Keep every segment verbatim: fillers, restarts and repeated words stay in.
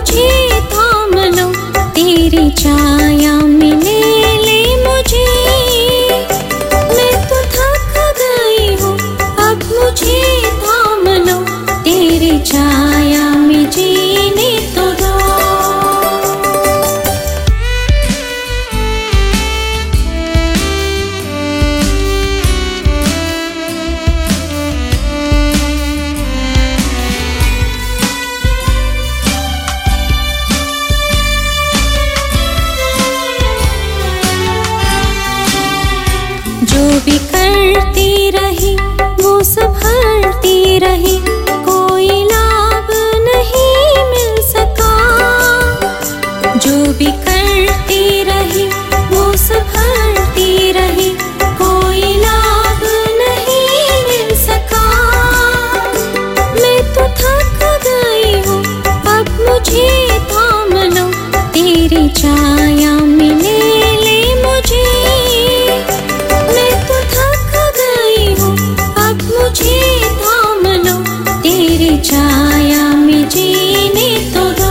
मुझे थाम लो, तेरी छाया में ले ले मुझे। मैं तो थक गई हूँ, अब मुझे थाम लो, तेरी छाया में जीने तो दो। जो भी करती रही वो सब हरती रही, कोई लाभ नहीं मिल सका। जो भी करती रही वो सब हरती रही, कोई लाभ नहीं मिल सका। मैं तो थक गई हूँ, अब मुझे थाम लो, तेरी छाया में ले ले मुझे। मुझे थाम लो, तेरी छाया में जीने तो दो।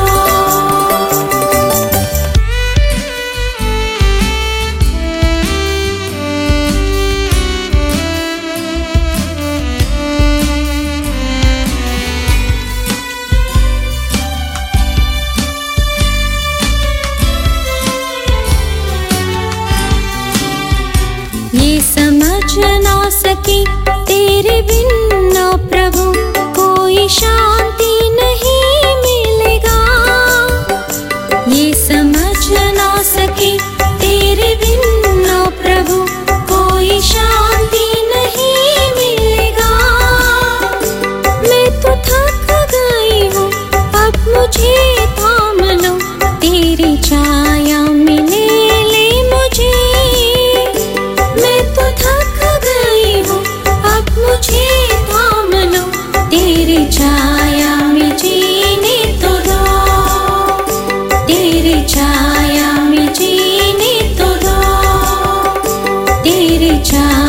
ये समझ ना सकी तेरे बिन ना प्रभु, कोई शांति नहीं मिलेगा। ये समझ ना सकी तेरे बिन ना प्रभु, कोई शांति नहीं मिलेगा। मैं तो थक गई हूँ, अब मुझे थाम लो, तेरी छाया में ले ले मुझे। मैं तो थक गई हूँ, अब मुझे थाम लो, तेरी छाया में जीने तो दो। तेरी छाया में जीने तो दो, तेरी छाया